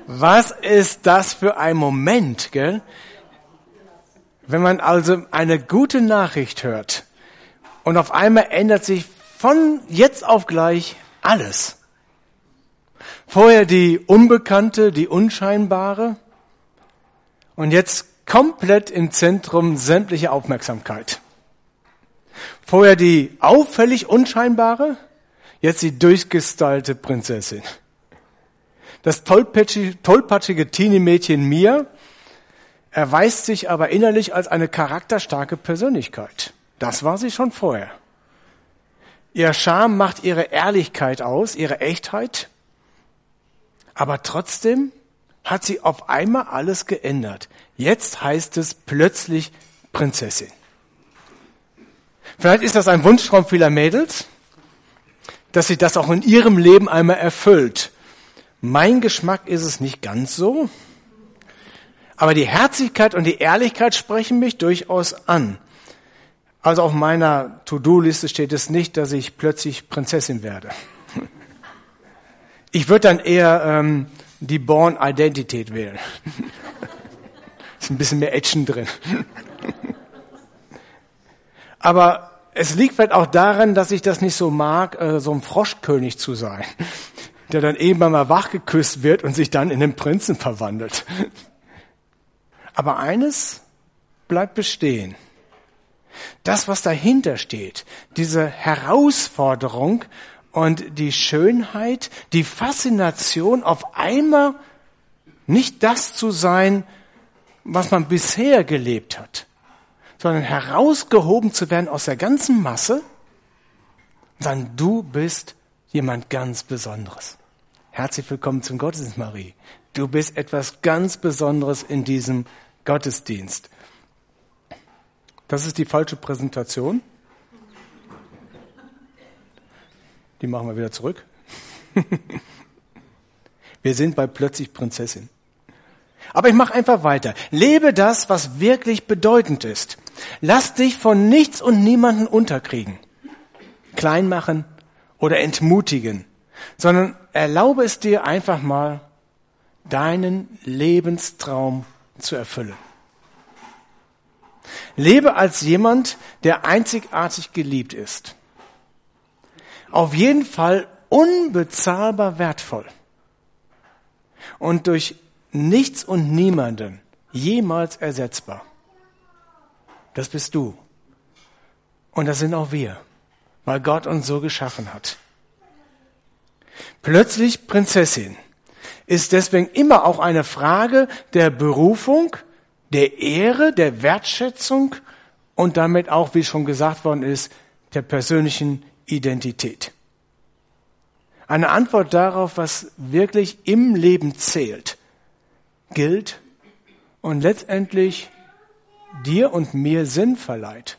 Was ist das für ein Moment, gell? Wenn man also eine gute Nachricht hört und auf einmal ändert sich von jetzt auf gleich alles. Vorher die Unbekannte, die Unscheinbare und jetzt komplett im Zentrum sämtlicher Aufmerksamkeit. Vorher die auffällig Unscheinbare, jetzt die durchgestylte Prinzessin. Das tollpatschige Teenie-Mädchen Mia erweist sich aber innerlich als eine charakterstarke Persönlichkeit. Das war sie schon vorher. Ihr Charme macht ihre Ehrlichkeit aus, ihre Echtheit. Aber trotzdem hat sie auf einmal alles geändert. Jetzt heißt es plötzlich Prinzessin. Vielleicht ist das ein Wunschtraum vieler Mädels, dass sie das auch in ihrem Leben einmal erfüllt. Mein Geschmack ist es nicht ganz so. Aber die Herzlichkeit und die Ehrlichkeit sprechen mich durchaus an. Also auf meiner To-Do-Liste steht es nicht, dass ich plötzlich Prinzessin werde. Ich würde dann eher die Born-Identität wählen. Ist ein bisschen mehr Action drin. Aber es liegt vielleicht auch daran, dass ich das nicht so mag, so ein Froschkönig zu sein, der dann irgendwann mal wachgeküsst wird und sich dann in den Prinzen verwandelt. Aber eines bleibt bestehen. Das, was dahinter steht, diese Herausforderung und die Schönheit, die Faszination, auf einmal nicht das zu sein, was man bisher gelebt hat, sondern herausgehoben zu werden aus der ganzen Masse, dann du bist jemand ganz Besonderes. Herzlich willkommen zum Gottesdienst, Marie. Du bist etwas ganz Besonderes in diesem Gottesdienst. Das ist die falsche Präsentation. Die machen wir wieder zurück. Wir sind bei plötzlich Prinzessin. Aber ich mache einfach weiter. Lebe das, was wirklich bedeutend ist. Lass dich von nichts und niemanden unterkriegen, klein machen oder entmutigen, sondern erlaube es dir einfach mal, deinen Lebenstraum zu erfüllen. Lebe als jemand, der einzigartig geliebt ist. Auf jeden Fall unbezahlbar wertvoll. Und durch nichts und niemanden jemals ersetzbar. Das bist du. Und das sind auch wir, weil Gott uns so geschaffen hat. Plötzlich Prinzessin ist deswegen immer auch eine Frage der Berufung, der Ehre, der Wertschätzung und damit auch, wie schon gesagt worden ist, der persönlichen Identität. Eine Antwort darauf, was wirklich im Leben zählt, gilt und letztendlich dir und mir Sinn verleiht.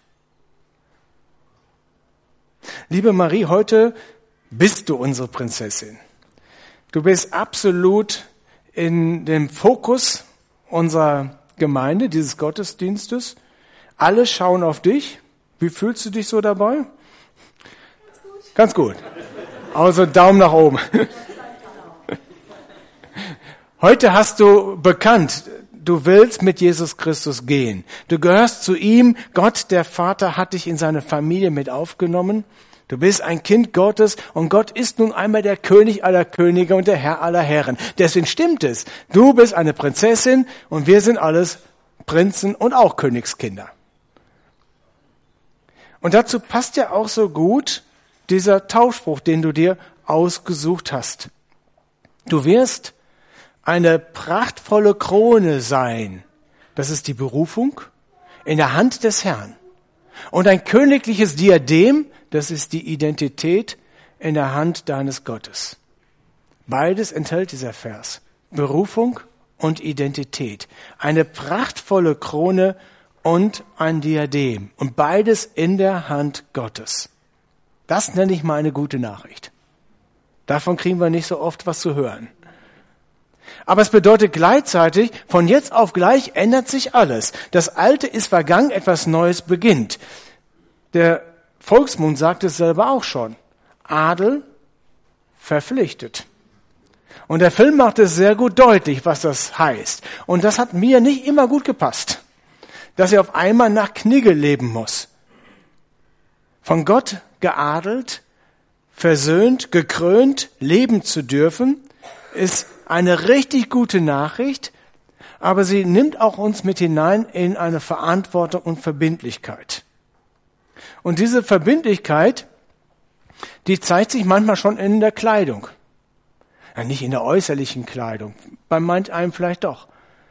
Liebe Marie, heute bist du unsere Prinzessin. Du bist absolut in dem Fokus unserer Gemeinde, dieses Gottesdienstes. Alle schauen auf dich. Wie fühlst du dich so dabei? Ganz gut. Also Daumen nach oben. Heute hast du bekannt, du willst mit Jesus Christus gehen. Du gehörst zu ihm. Gott, der Vater, hat dich in seine Familie mit aufgenommen. Du bist ein Kind Gottes und Gott ist nun einmal der König aller Könige und der Herr aller Herren. Deswegen stimmt es. Du bist eine Prinzessin und wir sind alles Prinzen und auch Königskinder. Und dazu passt ja auch so gut dieser Tauschspruch, den du dir ausgesucht hast. Du wirst eine prachtvolle Krone sein. Das ist die Berufung in der Hand des Herrn. Und ein königliches Diadem, das ist die Identität in der Hand deines Gottes. Beides enthält dieser Vers. Berufung und Identität. Eine prachtvolle Krone und ein Diadem. Und beides in der Hand Gottes. Das nenne ich mal eine gute Nachricht. Davon kriegen wir nicht so oft was zu hören. Aber es bedeutet gleichzeitig, von jetzt auf gleich ändert sich alles. Das Alte ist vergangen, etwas Neues beginnt. Der Volksmund sagt es selber auch schon. Adel verpflichtet. Und der Film macht es sehr gut deutlich, was das heißt. Und das hat mir nicht immer gut gepasst, dass ich auf einmal nach Knigge leben muss. Von Gott geadelt, versöhnt, gekrönt, leben zu dürfen, ist eine richtig gute Nachricht, aber sie nimmt auch uns mit hinein in eine Verantwortung und Verbindlichkeit. Und diese Verbindlichkeit, die zeigt sich manchmal schon in der Kleidung. Ja, nicht in der äußerlichen Kleidung, bei manch einem vielleicht doch.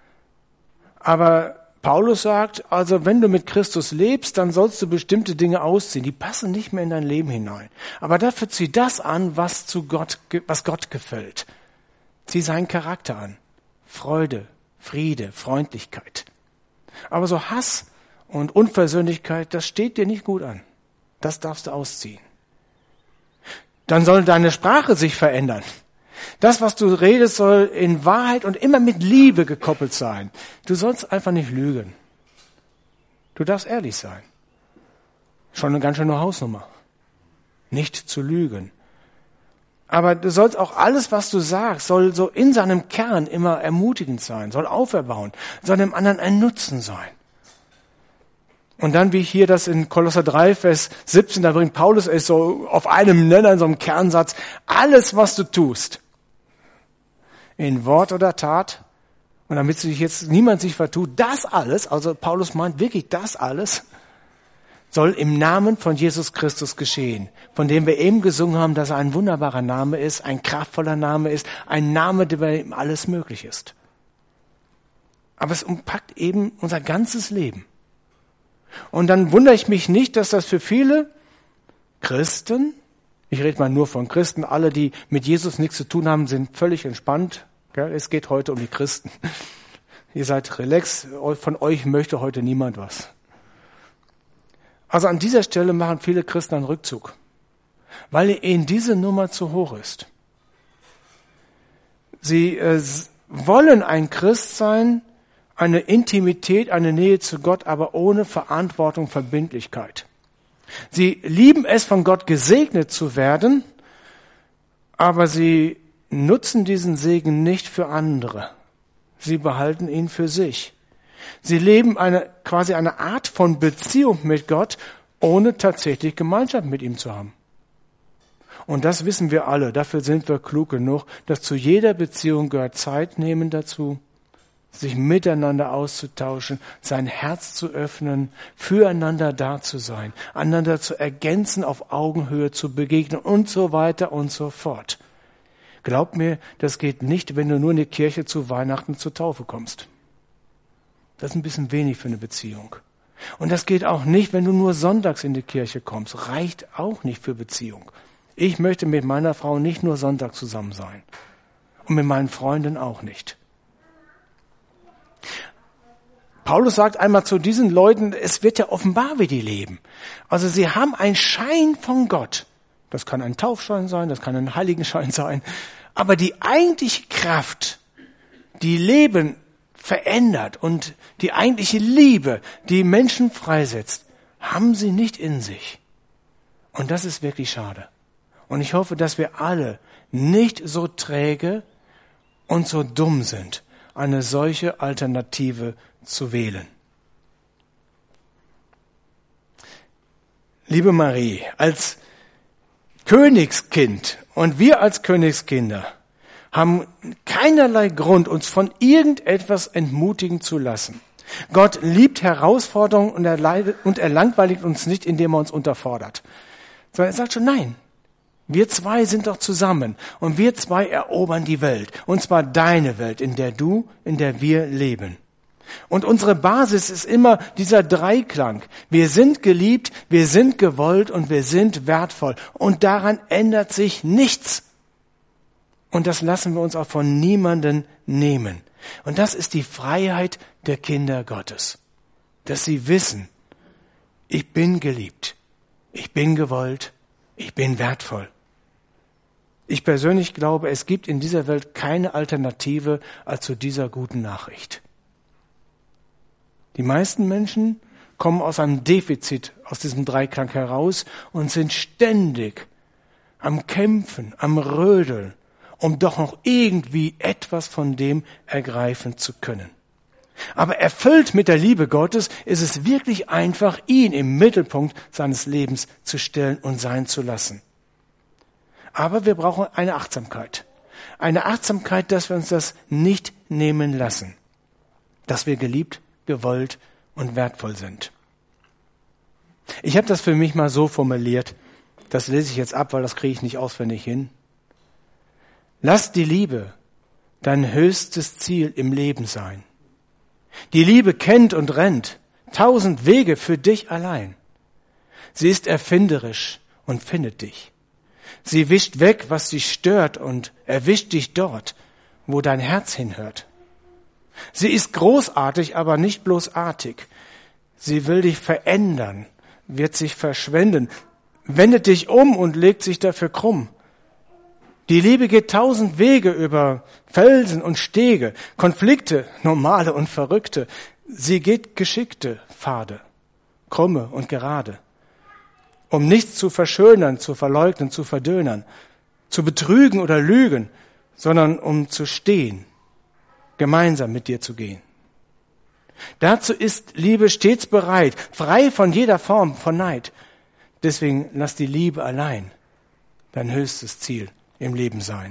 Aber Paulus sagt, also wenn du mit Christus lebst, dann sollst du bestimmte Dinge ausziehen. Die passen nicht mehr in dein Leben hinein. Aber dafür zieh das an, was Gott gefällt. Zieh seinen Charakter an. Freude, Friede, Freundlichkeit. Aber so Hass und Unversöhnlichkeit, das steht dir nicht gut an. Das darfst du ausziehen. Dann soll deine Sprache sich verändern. Das, was du redest, soll in Wahrheit und immer mit Liebe gekoppelt sein. Du sollst einfach nicht lügen. Du darfst ehrlich sein. Schon eine ganz schöne Hausnummer. Nicht zu lügen. Aber du sollst auch alles, was du sagst, soll so in seinem Kern immer ermutigend sein, soll auferbauen, soll dem anderen ein Nutzen sein. Und dann, wie hier das in Kolosser 3, Vers 17, da bringt Paulus es so auf einem Nenner, in so einem Kernsatz, alles, was du tust, in Wort oder Tat, und damit sich jetzt niemand sich vertut, das alles, also Paulus meint wirklich das alles, soll im Namen von Jesus Christus geschehen, von dem wir eben gesungen haben, dass er ein wunderbarer Name ist, ein kraftvoller Name ist, ein Name, der bei ihm alles möglich ist. Aber es umpackt eben unser ganzes Leben. Und dann wundere ich mich nicht, dass das für viele Christen, ich rede mal nur von Christen, alle, die mit Jesus nichts zu tun haben, sind völlig entspannt. Es geht heute um die Christen. Ihr seid relax, von euch möchte heute niemand was. Also an dieser Stelle machen viele Christen einen Rückzug, weil ihnen diese Nummer zu hoch ist. Sie wollen ein Christ sein, eine Intimität, eine Nähe zu Gott, aber ohne Verantwortung, Verbindlichkeit. Sie lieben es, von Gott gesegnet zu werden, aber sie nutzen diesen Segen nicht für andere. Sie behalten ihn für sich. Sie leben quasi eine Art von Beziehung mit Gott, ohne tatsächlich Gemeinschaft mit ihm zu haben. Und das wissen wir alle. Dafür sind wir klug genug, dass zu jeder Beziehung gehört Zeit nehmen dazu, sich miteinander auszutauschen, sein Herz zu öffnen, füreinander da zu sein, einander zu ergänzen, auf Augenhöhe zu begegnen und so weiter und so fort. Glaub mir, das geht nicht, wenn du nur in die Kirche zu Weihnachten zur Taufe kommst. Das ist ein bisschen wenig für eine Beziehung. Und das geht auch nicht, wenn du nur sonntags in die Kirche kommst. Reicht auch nicht für Beziehung. Ich möchte mit meiner Frau nicht nur Sonntag zusammen sein. Und mit meinen Freunden auch nicht. Paulus sagt einmal zu diesen Leuten, es wird ja offenbar, wie die leben. Also sie haben einen Schein von Gott. Das kann ein Taufschein sein, das kann ein Heiligenschein sein. Aber die eigentliche Kraft, die Leben verändert und die eigentliche Liebe, die Menschen freisetzt, haben sie nicht in sich. Und das ist wirklich schade. Und ich hoffe, dass wir alle nicht so träge und so dumm sind, eine solche Alternative zu wählen. Liebe Marie, als Königskind und wir als Königskinder haben keinerlei Grund, uns von irgendetwas entmutigen zu lassen. Gott liebt Herausforderungen und er langweiligt uns nicht, indem er uns unterfordert. Sondern er sagt schon, nein, wir zwei sind doch zusammen und wir zwei erobern die Welt. Und zwar deine Welt, in der wir leben. Und unsere Basis ist immer dieser Dreiklang. Wir sind geliebt, wir sind gewollt und wir sind wertvoll. Und daran ändert sich nichts. Und das lassen wir uns auch von niemandem nehmen. Und das ist die Freiheit der Kinder Gottes. Dass sie wissen, ich bin geliebt, ich bin gewollt, ich bin wertvoll. Ich persönlich glaube, es gibt in dieser Welt keine Alternative als zu dieser guten Nachricht. Die meisten Menschen kommen aus einem Defizit, aus diesem Dreiklang heraus und sind ständig am Kämpfen, am Rödeln um doch noch irgendwie etwas von dem ergreifen zu können. Aber erfüllt mit der Liebe Gottes ist es wirklich einfach, ihn im Mittelpunkt seines Lebens zu stellen und sein zu lassen. Aber wir brauchen eine Achtsamkeit. Eine Achtsamkeit, dass wir uns das nicht nehmen lassen. Dass wir geliebt, gewollt und wertvoll sind. Ich habe das für mich mal so formuliert. Das lese ich jetzt ab, weil das kriege ich nicht auswendig hin. Lass die Liebe dein höchstes Ziel im Leben sein. Die Liebe kennt und rennt 1000 Wege für dich allein. Sie ist erfinderisch und findet dich. Sie wischt weg, was dich stört und erwischt dich dort, wo dein Herz hinhört. Sie ist großartig, aber nicht bloß artig. Sie will dich verändern, wird sich verschwenden, wendet dich um und legt sich dafür krumm. Die Liebe geht 1000 Wege über Felsen und Stege, Konflikte, normale und verrückte. Sie geht geschickte Pfade, krumme und gerade, um nichts zu verschönern, zu verleugnen, zu verdönern, zu betrügen oder lügen, sondern um zu stehen, gemeinsam mit dir zu gehen. Dazu ist Liebe stets bereit, frei von jeder Form von Neid. Deswegen lass die Liebe allein dein höchstes Ziel im Leben sein.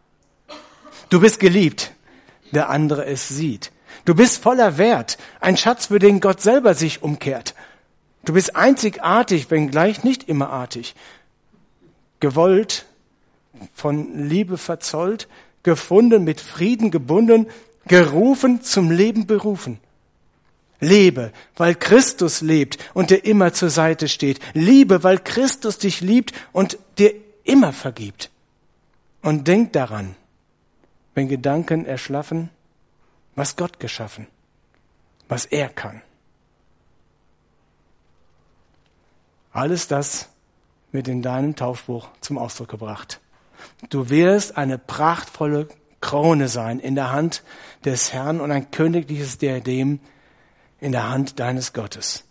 Du bist geliebt, der andere es sieht. Du bist voller Wert, ein Schatz, für den Gott selber sich umkehrt. Du bist einzigartig, wenngleich nicht immer artig. Gewollt, von Liebe verzollt, gefunden, mit Frieden gebunden, gerufen, zum Leben berufen. Lebe, weil Christus lebt und dir immer zur Seite steht. Liebe, weil Christus dich liebt und dir immer vergibt. Und denk daran, wenn Gedanken erschlaffen, was Gott geschaffen, was er kann. Alles das wird in deinem Taufspruch zum Ausdruck gebracht. Du wirst eine prachtvolle Krone sein in der Hand des Herrn und ein königliches Diadem in der Hand deines Gottes.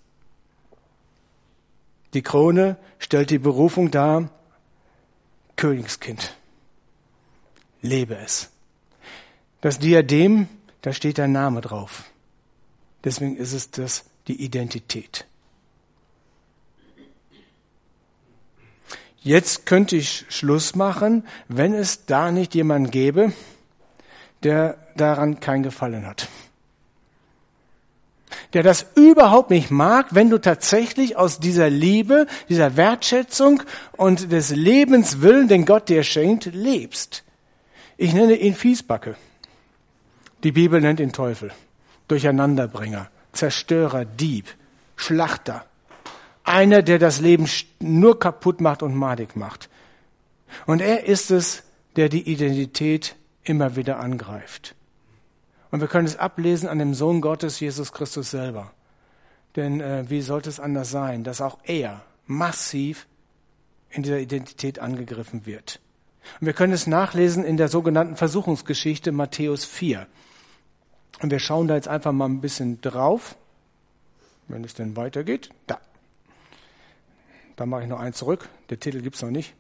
Die Krone stellt die Berufung dar, Königskind. Lebe es. Das Diadem, da steht dein Name drauf. Deswegen ist es das, die Identität. Jetzt könnte ich Schluss machen, wenn es da nicht jemanden gäbe, der daran keinen Gefallen hat. Der das überhaupt nicht mag, wenn du tatsächlich aus dieser Liebe, dieser Wertschätzung und des Lebenswillen, den Gott dir schenkt, lebst. Ich nenne ihn Fiesbacke. Die Bibel nennt ihn Teufel, Durcheinanderbringer, Zerstörer, Dieb, Schlachter. Einer, der das Leben nur kaputt macht und madig macht. Und er ist es, der die Identität immer wieder angreift. Und wir können es ablesen an dem Sohn Gottes, Jesus Christus selber. Denn wie sollte es anders sein, dass auch er massiv in dieser Identität angegriffen wird. Und wir können es nachlesen in der sogenannten Versuchungsgeschichte Matthäus 4. Und wir schauen da jetzt einfach mal ein bisschen drauf, wenn es denn weitergeht. Da mache ich noch eins zurück, der Titel gibt's noch nicht.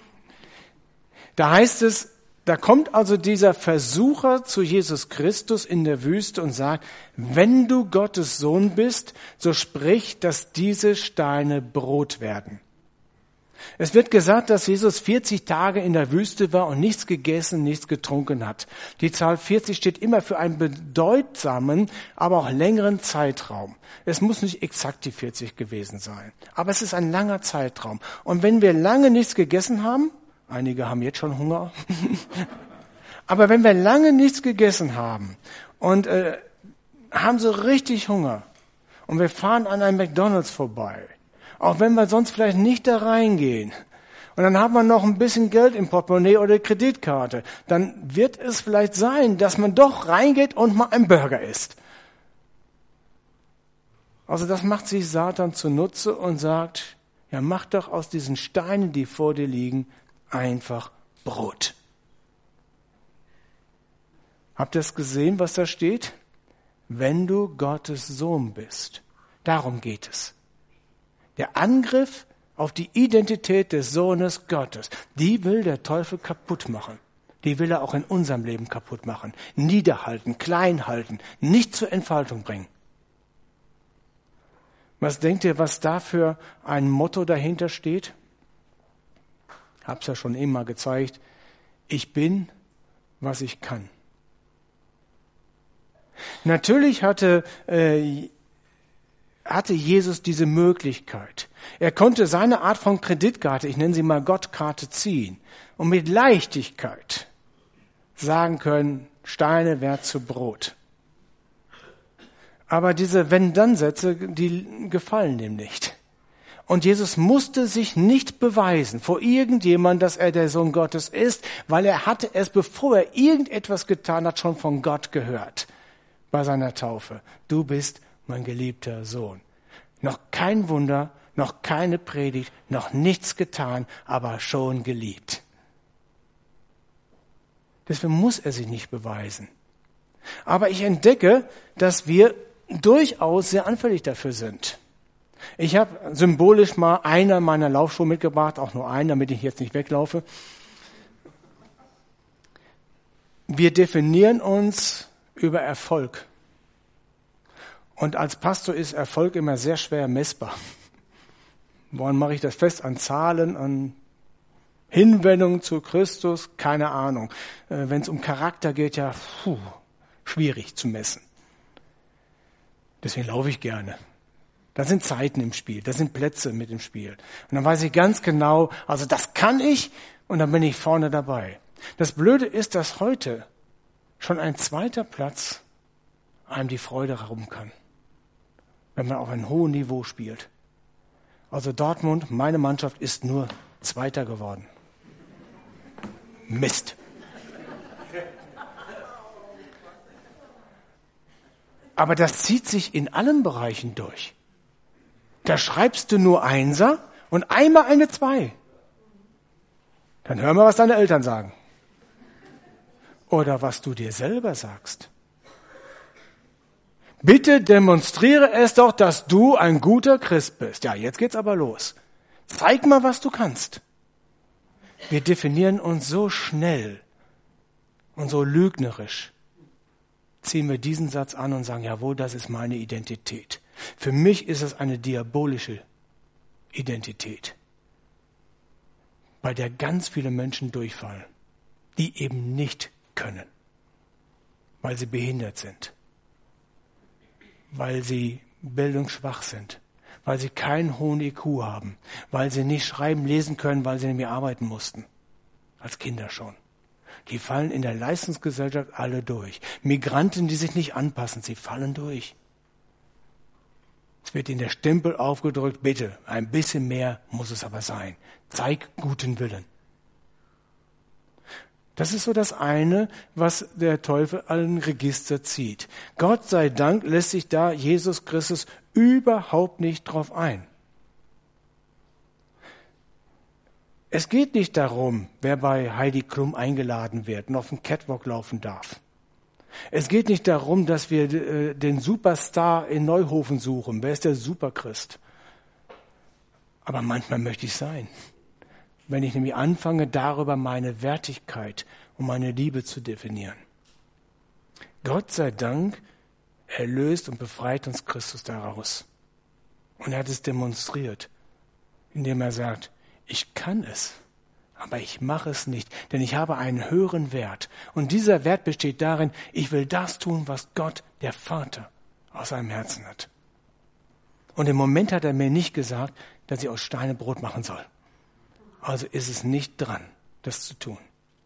Da heißt es, da kommt also dieser Versucher zu Jesus Christus in der Wüste und sagt, wenn du Gottes Sohn bist, so sprich, dass diese Steine Brot werden. Es wird gesagt, dass Jesus 40 Tage in der Wüste war und nichts gegessen, nichts getrunken hat. Die Zahl 40 steht immer für einen bedeutsamen, aber auch längeren Zeitraum. Es muss nicht exakt die 40 gewesen sein, aber es ist ein langer Zeitraum. Und wenn wir lange nichts gegessen haben, einige haben jetzt schon Hunger, aber wenn wir lange nichts gegessen haben und haben so richtig Hunger und wir fahren an einem McDonald's vorbei, auch wenn wir sonst vielleicht nicht da reingehen. Und dann haben wir noch ein bisschen Geld im Portemonnaie oder Kreditkarte. Dann wird es vielleicht sein, dass man doch reingeht und mal einen Burger isst. Also das macht sich Satan zunutze und sagt, ja, mach doch aus diesen Steinen, die vor dir liegen, einfach Brot. Habt ihr es gesehen, was da steht? Wenn du Gottes Sohn bist. Darum geht es. Der Angriff auf die Identität des Sohnes Gottes, die will der Teufel kaputt machen. Die will er auch in unserem Leben kaputt machen, niederhalten, klein halten, nicht zur Entfaltung bringen. Was denkt ihr, was da für ein Motto dahinter steht? Hab's ja schon eben mal gezeigt. Ich bin, was ich kann. Natürlich hatte Jesus diese Möglichkeit. Er konnte seine Art von Kreditkarte, ich nenne sie mal Gottkarte, ziehen und mit Leichtigkeit sagen können, Steine werden zu Brot. Aber diese Wenn-Dann-Sätze, die gefallen dem nicht. Und Jesus musste sich nicht beweisen vor irgendjemand, dass er der Sohn Gottes ist, weil er hatte es, bevor er irgendetwas getan hat, schon von Gott gehört bei seiner Taufe. Du bist mein geliebter Sohn. Noch kein Wunder, noch keine Predigt, noch nichts getan, aber schon geliebt. Deswegen muss er sich nicht beweisen. Aber ich entdecke, dass wir durchaus sehr anfällig dafür sind. Ich habe symbolisch mal einer meiner Laufschuhe mitgebracht, auch nur einen, damit ich jetzt nicht weglaufe. Wir definieren uns über Erfolg. Und als Pastor ist Erfolg immer sehr schwer messbar. Woran mache ich das fest? An Zahlen, an Hinwendung zu Christus? Keine Ahnung. Wenn es um Charakter geht, ja, schwierig zu messen. Deswegen laufe ich gerne. Da sind Zeiten im Spiel, da sind Plätze mit im Spiel. Und dann weiß ich ganz genau, also das kann ich und dann bin ich vorne dabei. Das Blöde ist, dass heute schon ein zweiter Platz einem die Freude rauben kann, wenn man auf einem hohen Niveau spielt. Also Dortmund, meine Mannschaft, ist nur Zweiter geworden. Mist. Aber das zieht sich in allen Bereichen durch. Da schreibst du nur Einser und einmal eine 2. Dann hör mal, was deine Eltern sagen. Oder was du dir selber sagst. Bitte demonstriere es doch, dass du ein guter Christ bist. Ja, jetzt geht's aber los. Zeig mal, was du kannst. Wir definieren uns so schnell und so lügnerisch. Ziehen wir diesen Satz an und sagen, jawohl, das ist meine Identität. Für mich ist es eine diabolische Identität, bei der ganz viele Menschen durchfallen, die eben nicht können, weil sie behindert sind, weil sie bildungsschwach sind, weil sie keinen hohen IQ haben, weil sie nicht schreiben, lesen können, weil sie nämlich arbeiten mussten, als Kinder schon. Die fallen in der Leistungsgesellschaft alle durch. Migranten, die sich nicht anpassen, sie fallen durch. Es wird ihnen der Stempel aufgedrückt, bitte, ein bisschen mehr muss es aber sein. Zeig guten Willen. Das ist so das eine, was der Teufel allen Register zieht. Gott sei Dank lässt sich da Jesus Christus überhaupt nicht drauf ein. Es geht nicht darum, wer bei Heidi Klum eingeladen wird und auf dem Catwalk laufen darf. Es geht nicht darum, dass wir den Superstar in Neuhofen suchen. Wer ist der Superchrist? Aber manchmal möchte ich sein. Wenn ich nämlich anfange, darüber meine Wertigkeit und meine Liebe zu definieren. Gott sei Dank erlöst und befreit uns Christus daraus. Und er hat es demonstriert, indem er sagt, ich kann es, aber ich mache es nicht, denn ich habe einen höheren Wert. Und dieser Wert besteht darin, ich will das tun, was Gott, der Vater, aus seinem Herzen hat. Und im Moment hat er mir nicht gesagt, dass ich aus Steine Brot machen soll. Also ist es nicht dran, das zu tun.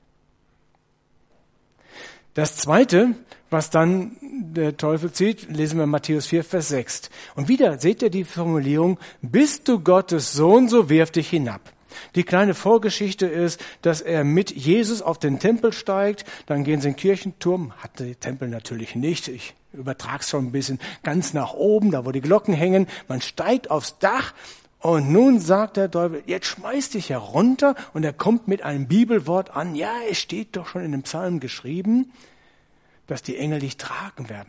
Das Zweite, was dann der Teufel zieht, lesen wir Matthäus 4, Vers 6. Und wieder seht ihr die Formulierung, bist du Gottes Sohn, so wirf dich hinab. Die kleine Vorgeschichte ist, dass er mit Jesus auf den Tempel steigt, dann gehen sie in den Kirchenturm, hat der Tempel natürlich nicht, ich übertrag's schon ein bisschen, ganz nach oben, da wo die Glocken hängen, man steigt aufs Dach und nun sagt der Teufel, jetzt schmeiß dich herunter und er kommt mit einem Bibelwort an, ja, es steht doch schon in dem Psalm geschrieben, dass die Engel dich tragen werden.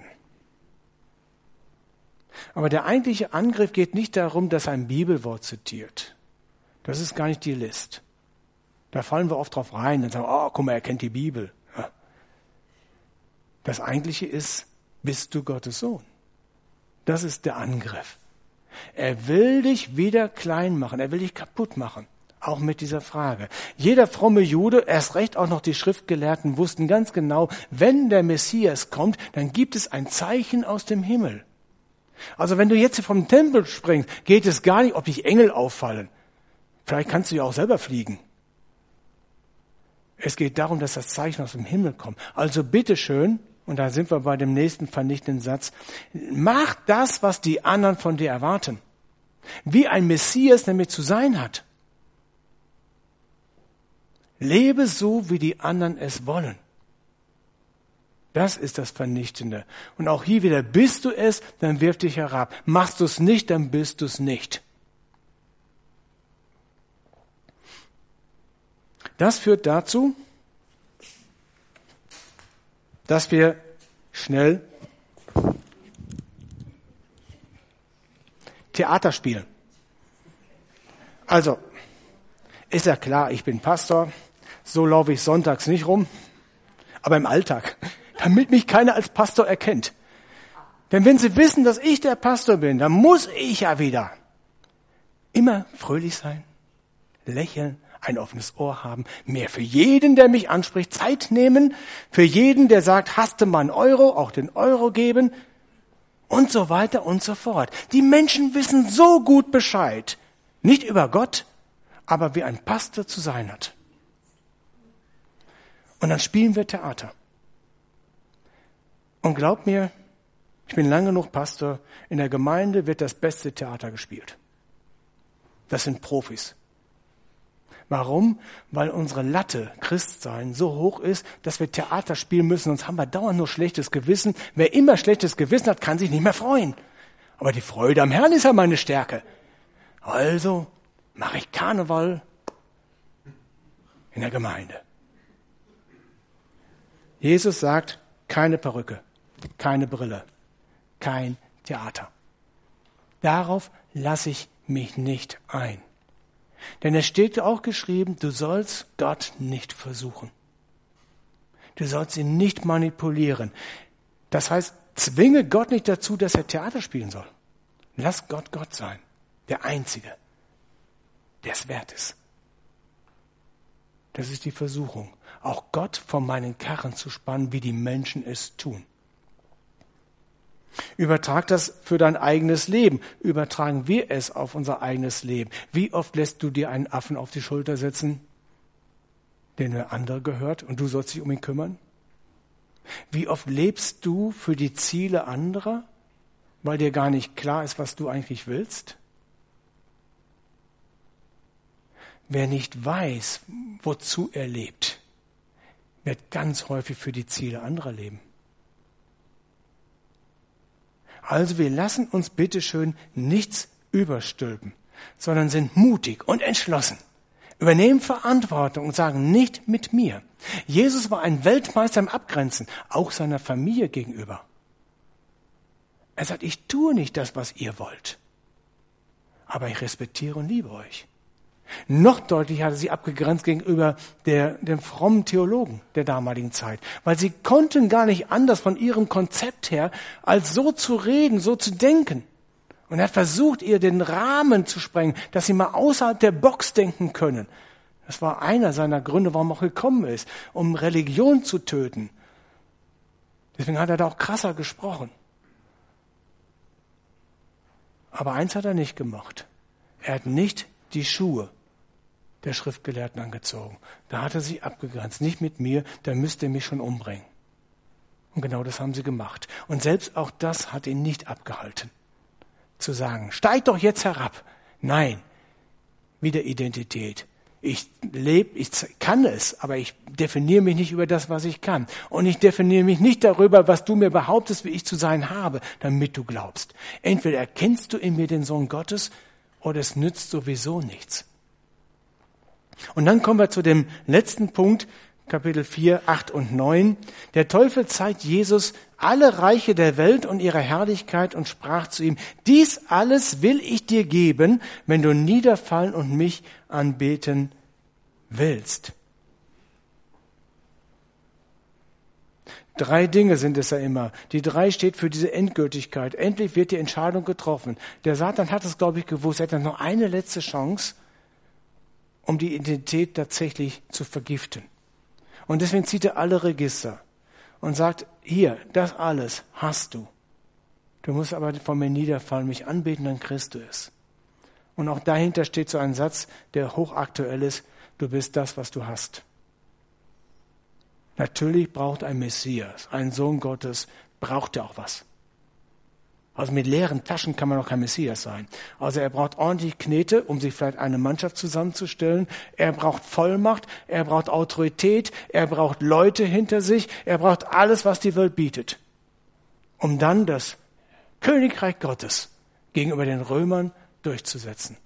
Aber der eigentliche Angriff geht nicht darum, dass er ein Bibelwort zitiert. Das ist gar nicht die List. Da fallen wir oft drauf rein und sagen, oh, guck mal, er kennt die Bibel. Ja. Das Eigentliche ist, bist du Gottes Sohn? Das ist der Angriff. Er will dich wieder klein machen, er will dich kaputt machen. Auch mit dieser Frage. Jeder fromme Jude, erst recht auch noch die Schriftgelehrten, wussten ganz genau, wenn der Messias kommt, dann gibt es ein Zeichen aus dem Himmel. Also wenn du jetzt vom Tempel springst, geht es gar nicht, ob dich Engel auffallen. Vielleicht kannst du ja auch selber fliegen. Es geht darum, dass das Zeichen aus dem Himmel kommt. Also bitteschön, und da sind wir bei dem nächsten vernichtenden Satz, mach das, was die anderen von dir erwarten. Wie ein Messias nämlich zu sein hat. Lebe so, wie die anderen es wollen. Das ist das Vernichtende. Und auch hier wieder, bist du es, dann wirf dich herab. Machst du es nicht, dann bist du es nicht. Das führt dazu, dass wir schnell Theater spielen. Also, ist ja klar, ich bin Pastor, so laufe ich sonntags nicht rum, aber im Alltag, damit mich keiner als Pastor erkennt. Denn wenn sie wissen, dass ich der Pastor bin, dann muss ich ja wieder immer fröhlich sein, lächeln, ein offenes Ohr haben, mehr für jeden, der mich anspricht, Zeit nehmen, für jeden, der sagt, hast du mal einen Euro, auch den Euro geben und so weiter und so fort. Die Menschen wissen so gut Bescheid, nicht über Gott, aber wie ein Pastor zu sein hat. Und dann spielen wir Theater. Und glaub mir, ich bin lange genug Pastor, in der Gemeinde wird das beste Theater gespielt. Das sind Profis. Warum? Weil unsere Latte, Christsein, so hoch ist, dass wir Theater spielen müssen, sonst haben wir dauernd nur schlechtes Gewissen. Wer immer schlechtes Gewissen hat, kann sich nicht mehr freuen. Aber die Freude am Herrn ist ja meine Stärke. Also mache ich Karneval in der Gemeinde. Jesus sagt, keine Perücke, keine Brille, kein Theater. Darauf lasse ich mich nicht ein. Denn es steht auch geschrieben, du sollst Gott nicht versuchen. Du sollst ihn nicht manipulieren. Das heißt, zwinge Gott nicht dazu, dass er Theater spielen soll. Lass Gott Gott sein. Der Einzige, der es wert ist. Das ist die Versuchung. Auch Gott von meinen Karren zu spannen, wie die Menschen es tun. Übertrag das für dein eigenes Leben. Übertragen wir es auf unser eigenes Leben. Wie oft lässt du dir einen Affen auf die Schulter setzen, den der andere gehört und du sollst dich um ihn kümmern? Wie oft lebst du für die Ziele anderer, weil dir gar nicht klar ist, was du eigentlich willst? Wer nicht weiß, wozu er lebt, wird ganz häufig für die Ziele anderer leben. Also wir lassen uns bitteschön nichts überstülpen, sondern sind mutig und entschlossen, übernehmen Verantwortung und sagen, nicht mit mir. Jesus war ein Weltmeister im Abgrenzen, auch seiner Familie gegenüber. Er sagt, ich tue nicht das, was ihr wollt, aber ich respektiere und liebe euch. Noch deutlicher hat er sie abgegrenzt gegenüber dem frommen Theologen der damaligen Zeit, weil sie konnten gar nicht anders von ihrem Konzept her, als so zu reden, so zu denken. Und er hat versucht, ihr den Rahmen zu sprengen, dass sie mal außerhalb der Box denken können. Das war einer seiner Gründe, warum er auch gekommen ist, um Religion zu töten. Deswegen hat er da auch krasser gesprochen. Aber eins hat er nicht gemacht. Er hat nicht die Schuhe der Schriftgelehrten angezogen. Da hat er sie abgegrenzt. Nicht mit mir, da müsst ihr mich schon umbringen. Und genau das haben sie gemacht. Und selbst auch das hat ihn nicht abgehalten. Zu sagen, steig doch jetzt herab. Nein, wieder Identität. Ich lebe, ich kann es, aber ich definiere mich nicht über das, was ich kann. Und ich definiere mich nicht darüber, was du mir behauptest, wie ich zu sein habe, damit du glaubst. Entweder erkennst du in mir den Sohn Gottes, oder es nützt sowieso nichts. Und dann kommen wir zu dem letzten Punkt, Kapitel 4, 8 und 9. Der Teufel zeigt Jesus alle Reiche der Welt und ihre Herrlichkeit und sprach zu ihm, dies alles will ich dir geben, wenn du niederfallen und mich anbeten willst. 3 Dinge sind es ja immer. Die 3 steht für diese Endgültigkeit. Endlich wird die Entscheidung getroffen. Der Satan hat es, glaube ich, gewusst. Er hat noch eine letzte Chance, um die Identität tatsächlich zu vergiften. Und deswegen zieht er alle Register und sagt, hier, das alles hast du. Du musst aber vor mir niederfallen, mich anbeten, dann kriegst du es. Und auch dahinter steht so ein Satz, der hochaktuell ist, du bist das, was du hast. Natürlich braucht ein Messias, ein Sohn Gottes, braucht er auch was. Also mit leeren Taschen kann man doch kein Messias sein. Also er braucht ordentlich Knete, um sich vielleicht eine Mannschaft zusammenzustellen. Er braucht Vollmacht, er braucht Autorität, er braucht Leute hinter sich, er braucht alles, was die Welt bietet, um dann das Königreich Gottes gegenüber den Römern durchzusetzen.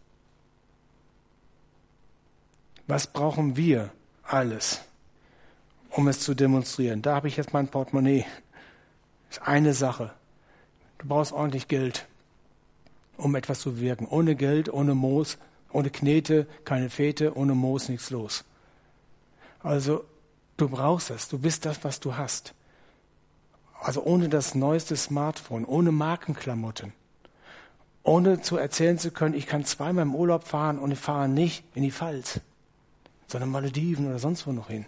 Was brauchen wir alles, um es zu demonstrieren? Da habe ich jetzt mein Portemonnaie. Das ist eine Sache. Du brauchst ordentlich Geld, um etwas zu wirken. Ohne Geld, ohne Moos, ohne Knete, keine Fete, ohne Moos nichts los. Also du brauchst es. Du bist das, was du hast. Also ohne das neueste Smartphone, ohne Markenklamotten, ohne zu erzählen zu können, ich kann 2-mal im Urlaub fahren und ich fahre nicht in die Pfalz, sondern Malediven oder sonst wo noch hin.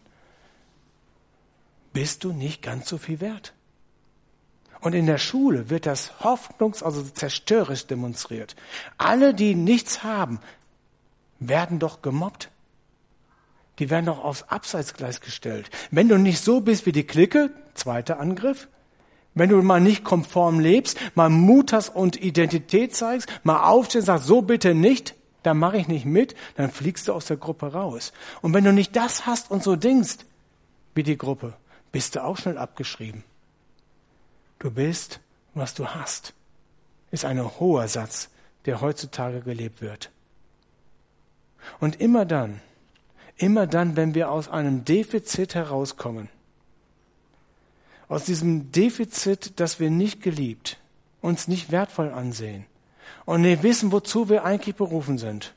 Bist du nicht ganz so viel wert? Und in der Schule wird das also zerstörerisch demonstriert. Alle, die nichts haben, werden doch gemobbt. Die werden doch aufs Abseitsgleis gestellt. Wenn du nicht so bist wie die Clique, 2. Angriff. Wenn du mal nicht konform lebst, mal Mut hast und Identität zeigst, mal aufstehst und sagst, so bitte nicht, dann mache ich nicht mit, dann fliegst du aus der Gruppe raus. Und wenn du nicht das hast und so denkst wie die Gruppe, bist du auch schnell abgeschrieben. Du bist, was du hast, ist ein hoher Satz, der heutzutage gelebt wird. Und immer dann, wenn wir aus einem Defizit herauskommen, aus diesem Defizit, dass wir nicht geliebt, uns nicht wertvoll ansehen und nicht wissen, wozu wir eigentlich berufen sind,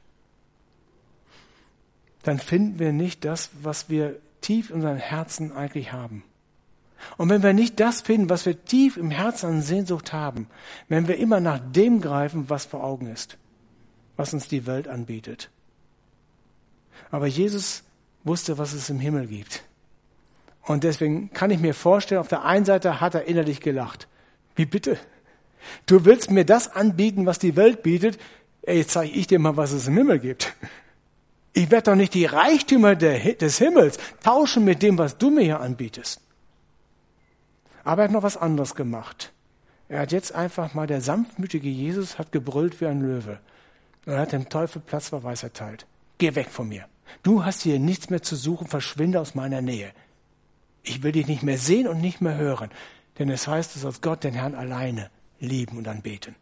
dann finden wir nicht das, was wir tief in unserem Herzen eigentlich haben. Und wenn wir nicht das finden, was wir tief im Herzen an Sehnsucht haben, wenn wir immer nach dem greifen, was vor Augen ist, was uns die Welt anbietet. Aber Jesus wusste, was es im Himmel gibt. Und deswegen kann ich mir vorstellen, auf der einen Seite hat er innerlich gelacht. Wie bitte? Du willst mir das anbieten, was die Welt bietet? Jetzt zeige ich dir mal, was es im Himmel gibt. Ich werde doch nicht die Reichtümer des Himmels tauschen mit dem, was du mir hier anbietest. Aber er hat noch was anderes gemacht. Er hat jetzt einfach mal, der sanftmütige Jesus hat gebrüllt wie ein Löwe. Und er hat dem Teufel Platzverweis erteilt. Geh weg von mir. Du hast hier nichts mehr zu suchen, verschwinde aus meiner Nähe. Ich will dich nicht mehr sehen und nicht mehr hören. Denn es heißt, du sollst Gott, den Herrn, alleine lieben und anbeten.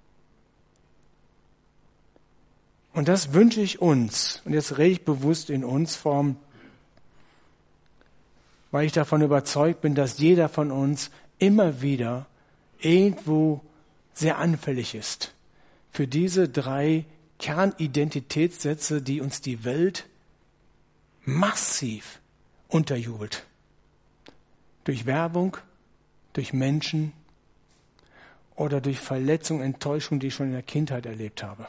Und das wünsche ich uns. Und jetzt rede ich bewusst in uns Form, weil ich davon überzeugt bin, dass jeder von uns immer wieder irgendwo sehr anfällig ist für diese 3 Kernidentitätssätze, die uns die Welt massiv unterjubelt. Durch Werbung, durch Menschen oder durch Verletzung, Enttäuschung, die ich schon in der Kindheit erlebt habe.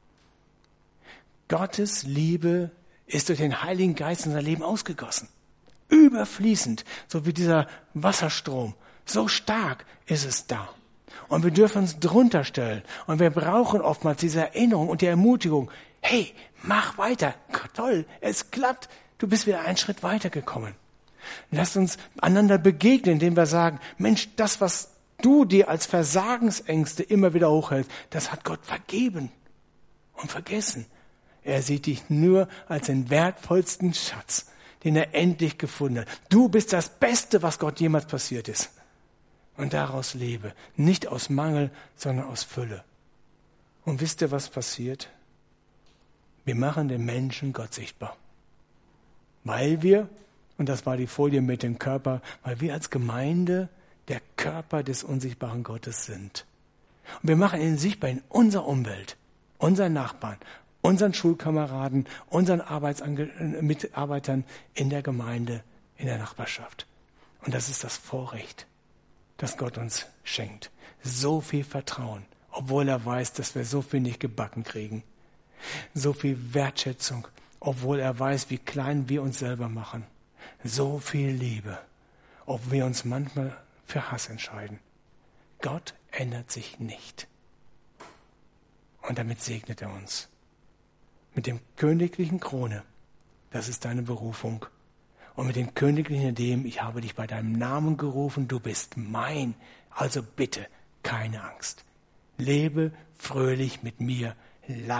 Gottes Liebe ist durch den Heiligen Geist in unser Leben ausgegossen. Überfließend, so wie dieser Wasserstrom. So stark ist es da. Und wir dürfen uns drunter stellen. Und wir brauchen oftmals diese Erinnerung und die Ermutigung. Hey, mach weiter. Toll, es klappt. Du bist wieder einen Schritt weitergekommen. Lasst uns einander begegnen, indem wir sagen, Mensch, das, was du dir als Versagensängste immer wieder hochhältst, das hat Gott vergeben und vergessen. Er sieht dich nur als den wertvollsten Schatz, den er endlich gefunden hat. Du bist das Beste, was Gott jemals passiert ist. Und daraus lebe. Nicht aus Mangel, sondern aus Fülle. Und wisst ihr, was passiert? Wir machen den Menschen Gott sichtbar. Weil wir, und das war die Folie mit dem Körper, weil wir als Gemeinde der Körper des unsichtbaren Gottes sind. Und wir machen ihn sichtbar in unserer Umwelt, unseren Nachbarn, unseren Schulkameraden, unseren Mitarbeitern in der Gemeinde, in der Nachbarschaft. Und das ist das Vorrecht, das Gott uns schenkt. So viel Vertrauen, obwohl er weiß, dass wir so viel nicht gebacken kriegen. So viel Wertschätzung, obwohl er weiß, wie klein wir uns selber machen. So viel Liebe, ob wir uns manchmal für Hass entscheiden. Gott ändert sich nicht. Und damit segnet er uns. Mit dem königlichen Krone, das ist deine Berufung. Und mit dem königlichen Ideen, ich habe dich bei deinem Namen gerufen, du bist mein. Also bitte, keine Angst. Lebe fröhlich mit mir.